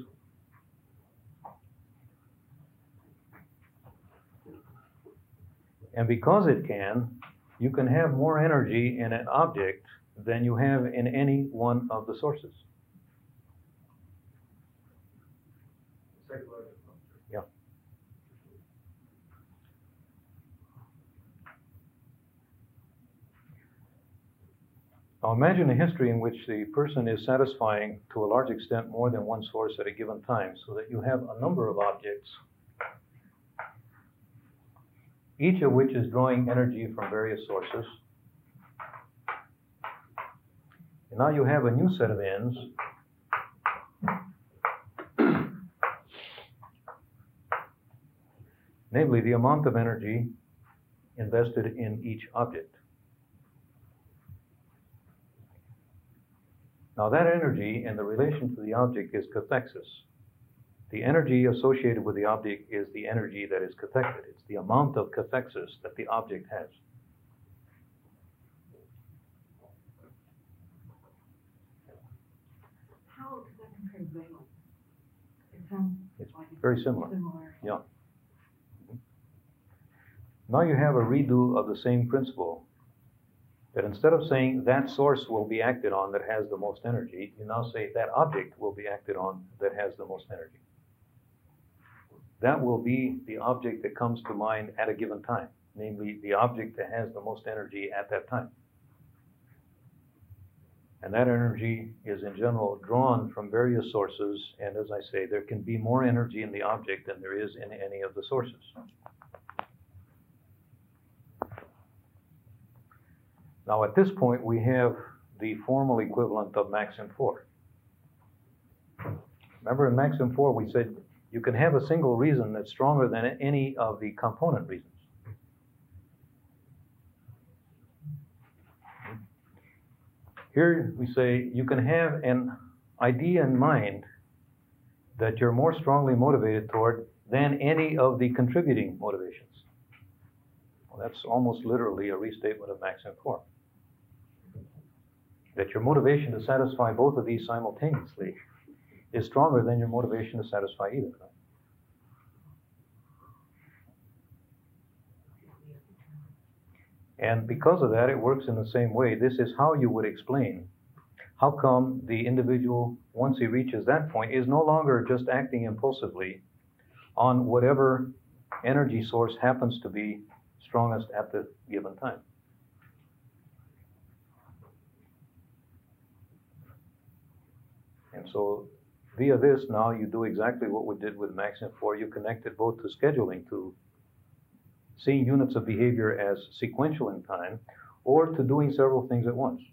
And because it can, you can have more energy in an object than you have in any one of the sources. Yeah. Now imagine a history in which the person is satisfying to a large extent more than one source at a given time, so that you have a number of objects, each of which is drawing energy from various sources. And now you have a new set of ends. Namely, the amount of energy invested in each object. Now that energy and the relation to the object is cathexis. The energy associated with the object is the energy that is cathected. It's the amount of cathexis that the object has. How does that compare to valence? It sounds It's like very similar. Similar. Yeah. Now you have a redo of the same principle. That instead of saying that source will be acted on that has the most energy, you now say that object will be acted on that has the most energy. That will be the object that comes to mind at a given time, namely the object that has the most energy at that time. And that energy is in general drawn from various sources, and as I say, there can be more energy in the object than there is in any of the sources. Now at this point we have the formal equivalent of maxim 4. Remember in maxim 4 we said you can have a single reason that's stronger than any of the component reasons. Here we say you can have an idea in mind that you're more strongly motivated toward than any of the contributing motivations. Well, that's almost literally a restatement of maxim 4. That your motivation to satisfy both of these simultaneously is stronger than your motivation to satisfy either. And because of that, it works in the same way. This is how you would explain how come the individual, once he reaches that point, is no longer just acting impulsively on whatever energy source happens to be strongest at the given time. And so via this, now you do exactly what we did with maxim 4. You connect it both to scheduling, to seeing units of behavior as sequential in time, or to doing several things at once.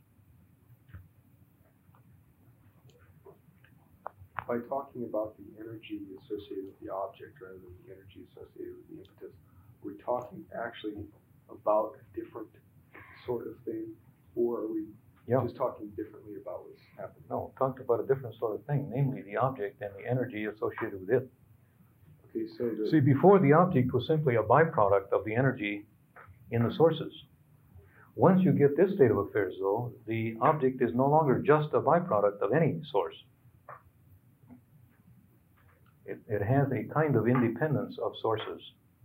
By talking about the energy associated with the object rather than the energy associated with the impetus, we're talking actually about a different sort of thing, or are we Yeah. Just talking differently about what's happening. No, talked about a different sort of thing, namely the object and the energy associated with it. Okay, so See, before the object was simply a byproduct of the energy in the sources. Once you get this state of affairs, though, the object is no longer just a byproduct of any source. It has a kind of independence of sources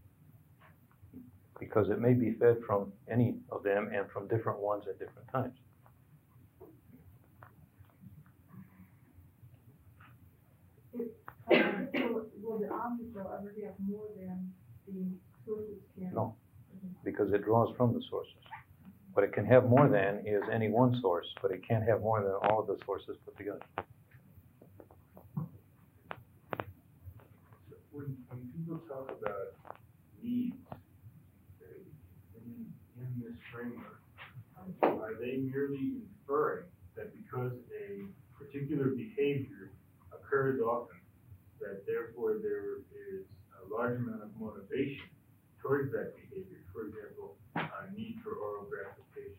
because it may be fed from any of them and from different ones at different times. Will the object though ever have more than the sources can? No, because it draws from the sources. What it can have more than is any one source, but it can't have more than all of the sources put together. When people talk about needs in this framework, are they merely inferring that because a particular behavior occurs often, that therefore there is a large amount of motivation towards that behavior? For example, a need for oral gratification.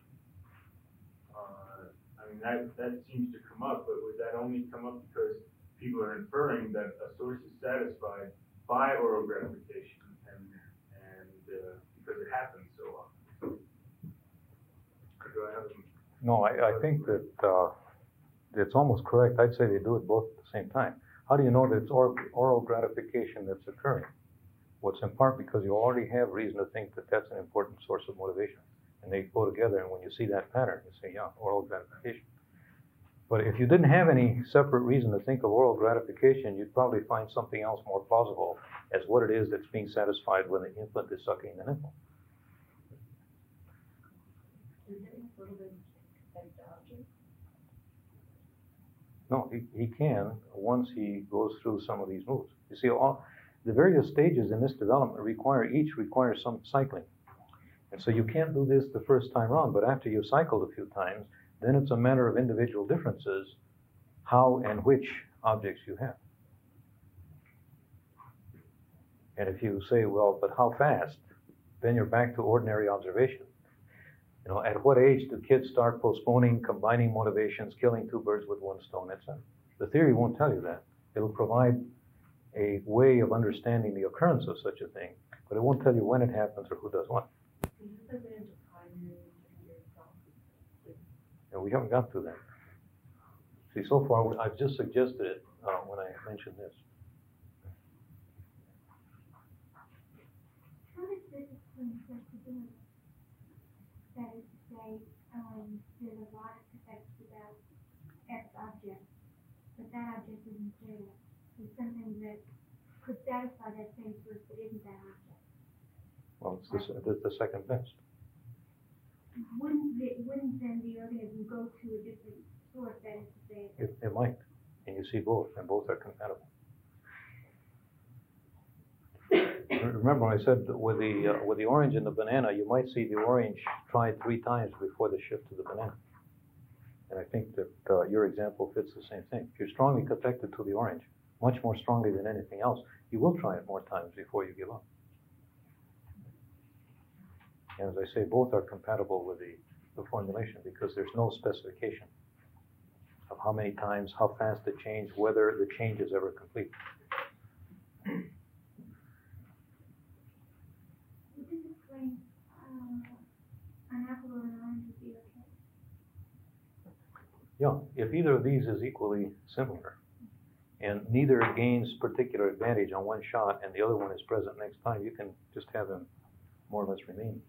I mean, that seems to come up, but would that only come up because people are inferring that a source is satisfied by oral gratification and because it happens so often? Or do I have some? No, I think that it's almost correct. I'd say they do it both at the same time. How do you know that it's oral gratification that's occurring? Well, it's in part because you already have reason to think that that's an important source of motivation. And they go together, and when you see that pattern, you say, yeah, oral gratification. But if you didn't have any separate reason to think of oral gratification, you'd probably find something else more plausible as what it is that's being satisfied when the infant is sucking the nipple. No, he can once he goes through some of these moves. You see, all the various stages in this development require some cycling. And so you can't do this the first time around, but after you've cycled a few times, then it's a matter of individual differences, how and which objects you have. And if you say, well, but how fast? Then you're back to ordinary observation. You know, at what age do kids start postponing, combining motivations, killing two birds with one stone, etc.? The theory won't tell you that. It'll provide a way of understanding the occurrence of such a thing, but it won't tell you when it happens or who does what. And we haven't got to that. See, so far, I've just suggested it when I mentioned this. How does discipline flexibility? That is to say, there's a lot of effects about X object, but that object isn't there. It's something that could satisfy that same source but isn't that object. Well, it's the second best. Wouldn't then the organism go to a different source, that is to say? It might, and you see both, and both are compatible. Remember when I said that with the orange and the banana, you might see the orange tried 3 times before the shift to the banana. And I think that your example fits the same thing. If you're strongly connected to the orange, much more strongly than anything else, you will try it more times before you give up. And as I say, both are compatible with the formulation because there's no specification of how many times, how fast the change, whether the change is ever complete. Would this explain an apple or an orange would be okay? Yeah, if either of these is equally similar, and neither gains particular advantage on one shot and the other one is present next time, you can just have them more or less remain.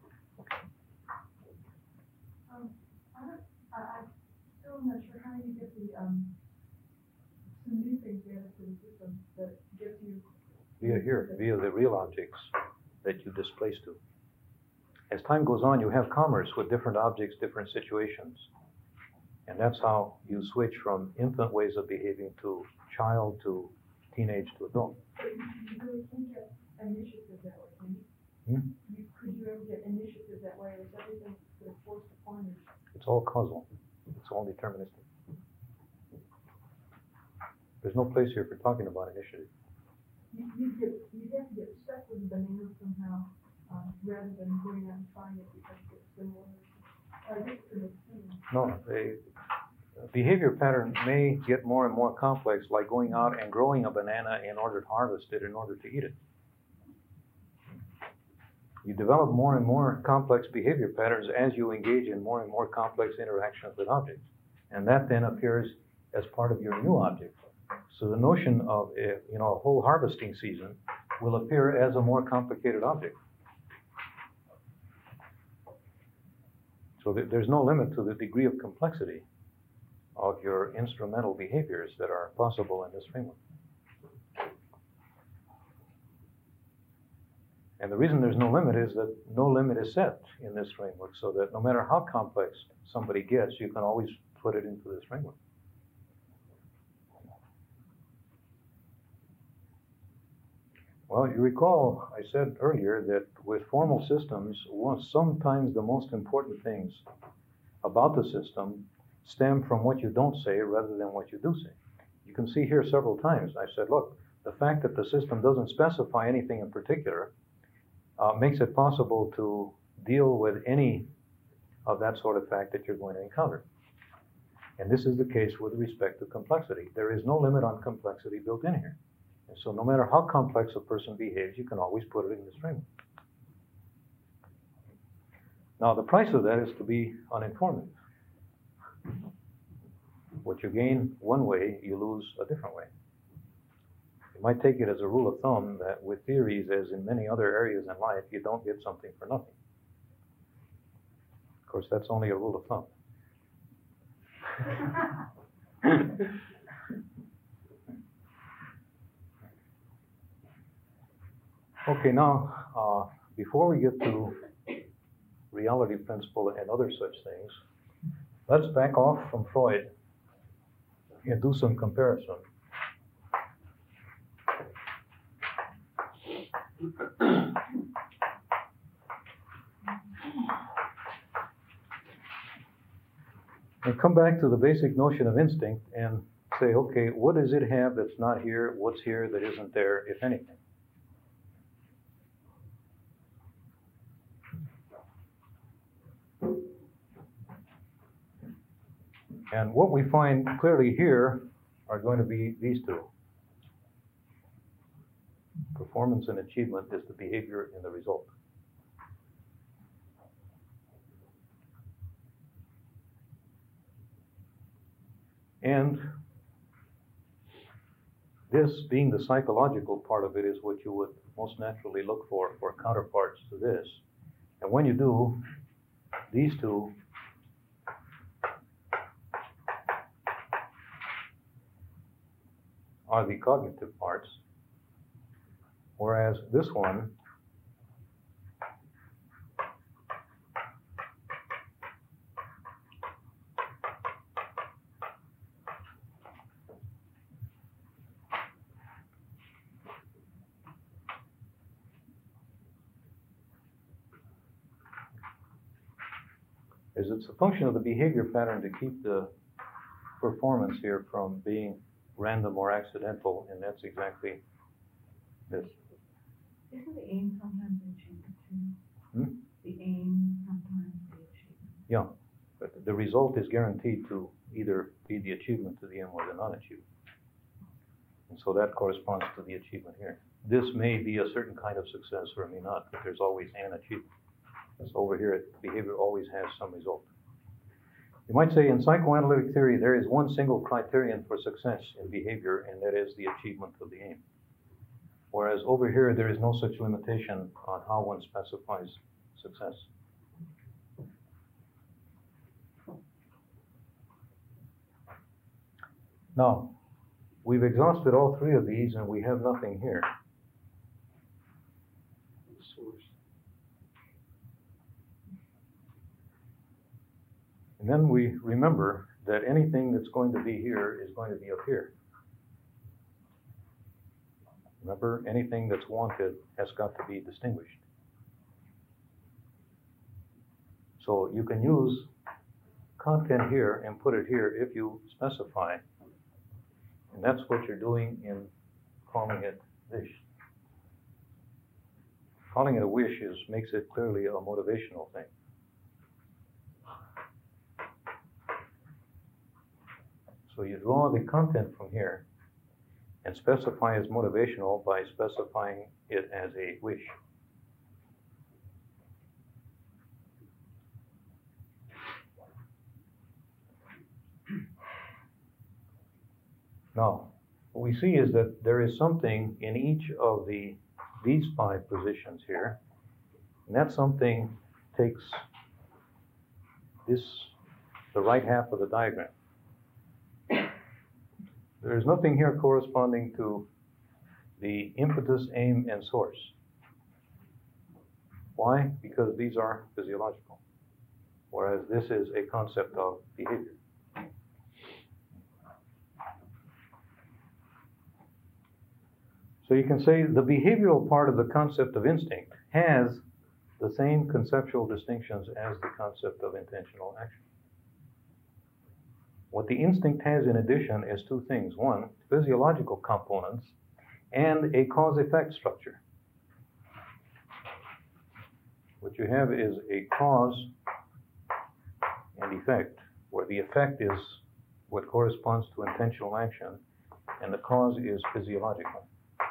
I'm still not sure how you get the some new things added to the system that gives you Via the real objects that you displace to. As time goes on, you have commerce with different objects, different situations. And that's how you switch from infant ways of behaving to child to teenage to adult. But you really can't get initiative that way, can you? Could you ever get initiative that way, or is everything sort of forced upon you? It's all causal. It's all deterministic. There's no place here for talking about initiative. You'd have to get stuck with the banana somehow, rather than going out and trying it because it's similar. No, a behavior pattern may get more and more complex, like going out and growing a banana in order to harvest it, in order to eat it. You develop more and more complex behavior patterns as you engage in more and more complex interactions with objects. And that then appears as part of your new object. So the notion of a whole harvesting season will appear as a more complicated object. So there's no limit to the degree of complexity of your instrumental behaviors that are possible in this framework. And the reason there's no limit is that no limit is set in this framework, so that no matter how complex somebody gets, you can always put it into this framework. Well, you recall I said earlier that with formal systems, sometimes the most important things about the system stem from what you don't say rather than what you do say. You can see here several times I said, look, the fact that the system doesn't specify anything in particular makes it possible to deal with any of that sort of fact that you're going to encounter. And this is the case with respect to complexity. There is no limit on complexity built in here. And so no matter how complex a person behaves, you can always put it in this framework. Now, the price of that is to be uninformative. What you gain one way, you lose a different way. You might take it as a rule of thumb that with theories, as in many other areas in life, you don't get something for nothing. Of course, that's only a rule of thumb. Okay, now, before we get to reality principle and other such things, let's back off from Freud and do some comparison. And come back to the basic notion of instinct and say, okay, what does it have that's not here? What's here that isn't there, if anything? And what we find clearly here are going to be these two. Performance and achievement is the behavior in the result. And this, being the psychological part of it, is what you would most naturally look for counterparts to this. And when you do, these two are the cognitive parts, whereas this one it's a function of the behavior pattern to keep the performance here from being random or accidental, and that's exactly this. Isn't the aim sometimes the achievement too? The aim sometimes the achievement. Yeah, but the result is guaranteed to either be the achievement to the end or the non-achievement. And so that corresponds to the achievement here. This may be a certain kind of success or it may not, but there's always an achievement. So over here, behavior always has some result. You might say in psychoanalytic theory, there is one single criterion for success in behavior, and that is the achievement of the aim. Whereas over here, there is no such limitation on how one specifies success. Now, we've exhausted all three of these, and we have nothing here. And then we remember that anything that's going to be here is going to be up here. Remember, anything that's wanted has got to be distinguished. So you can use content here and put it here if you specify. And that's what you're doing in calling it wish. Calling it a wish makes it clearly a motivational thing. So you draw the content from here and specify as motivational by specifying it as a wish. Now, what we see is that there is something in each of these 5 positions here, and that something takes the right half of the diagram. There is nothing here corresponding to the impetus, aim, and source. Why? Because these are physiological, whereas this is a concept of behavior. So you can say the behavioral part of the concept of instinct has the same conceptual distinctions as the concept of intentional action. What the instinct has in addition is 2 things. 1, physiological components and a cause-effect structure. What you have is a cause and effect, where the effect is what corresponds to intentional action, and the cause is physiological.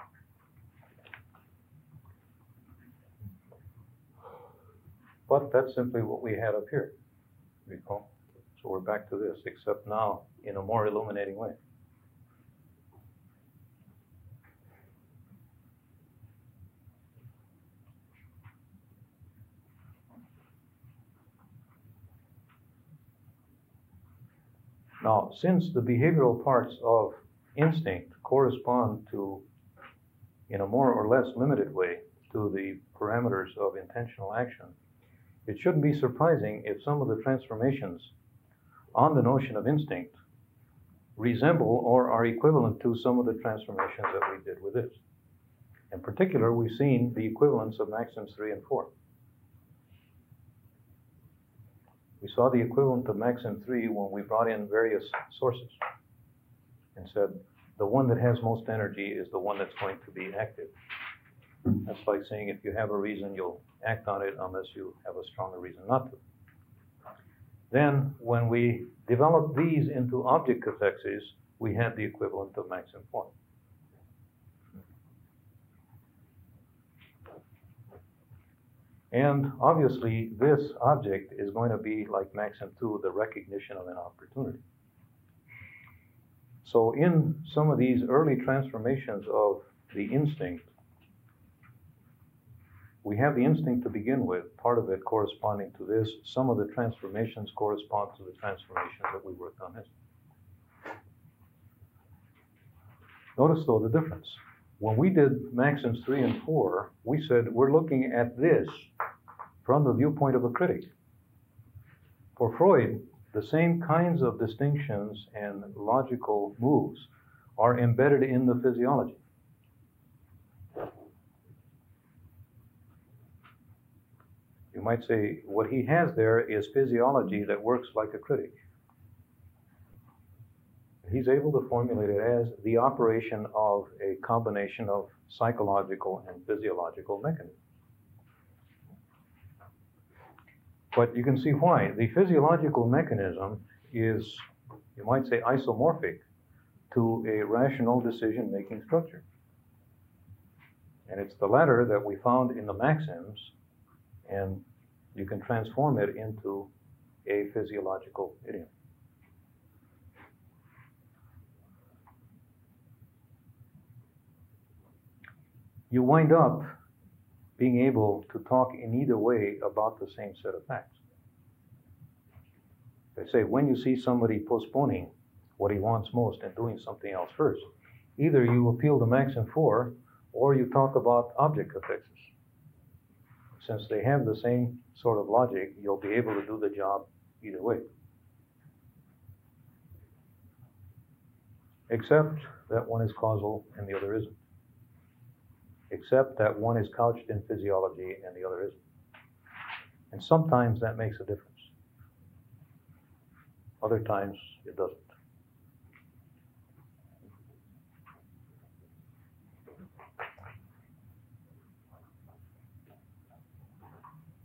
But that's simply what we had up here, recall? So we're back to this, except now in a more illuminating way. Now, since the behavioral parts of instinct correspond to, in a more or less limited way, to the parameters of intentional action, it shouldn't be surprising if some of the transformations on the notion of instinct resemble or are equivalent to some of the transformations that we did with this. In particular, we've seen the equivalence of maxims 3 and 4. We saw the equivalent of maxim 3 when we brought in various sources and said the one that has most energy is the one that's going to be active. That's like saying if you have a reason, you'll act on it unless you have a stronger reason not to. Then, when we developed these into object cathexes, we had the equivalent of maxim 4. And obviously, this object is going to be like maxim 2, the recognition of an opportunity. So in some of these early transformations of the instinct, we have the instinct to begin with, part of it corresponding to this. Some of the transformations correspond to the transformations that we worked on this. Notice, though, the difference. When we did maxims 3 and 4, we said we're looking at this from the viewpoint of a critic. For Freud, the same kinds of distinctions and logical moves are embedded in the physiology. You might say what he has there is physiology that works like a critic. He's able to formulate it as the operation of a combination of psychological and physiological mechanisms. But you can see why. The physiological mechanism is, you might say, isomorphic to a rational decision-making structure. And it's the latter that we found in the maxims, and you can transform it into a physiological idiom. You wind up being able to talk in either way about the same set of facts. They say when you see somebody postponing what he wants most and doing something else first, either you appeal to maxim 4 or you talk about object cathexes. Since they have the same sort of logic, you'll be able to do the job either way. Except that one is causal and the other isn't. Except that one is couched in physiology and the other isn't. And sometimes that makes a difference. Other times it doesn't.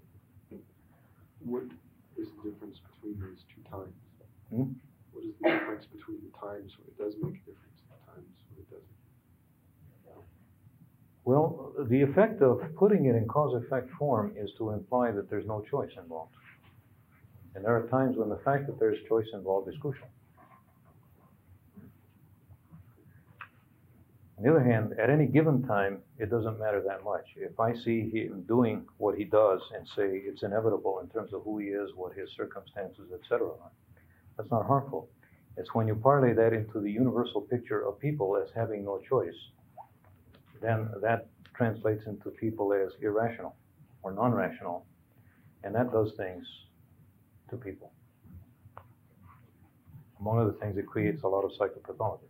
What is the difference between these two times? What is the difference difference between the times when it does make a difference and the times when it doesn't. Well, the effect of putting it in cause-effect form is to imply that there's no choice involved. And there are times when the fact that there's choice involved is crucial. On the other hand, at any given time, it doesn't matter that much. If I see him doing what he does and say it's inevitable in terms of who he is, what his circumstances, etc., that's not harmful. It's when you parlay that into the universal picture of people as having no choice, then that translates into people as irrational or non-rational, and that does things to people. Among other things, it creates a lot of psychopathology.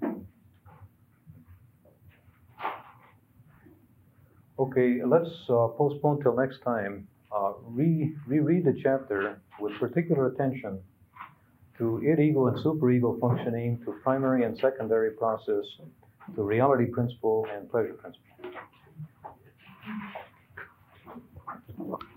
Okay, let's postpone till next time. Reread the chapter with particular attention to id, ego, and superego functioning, to primary and secondary process, to reality principle and pleasure principle.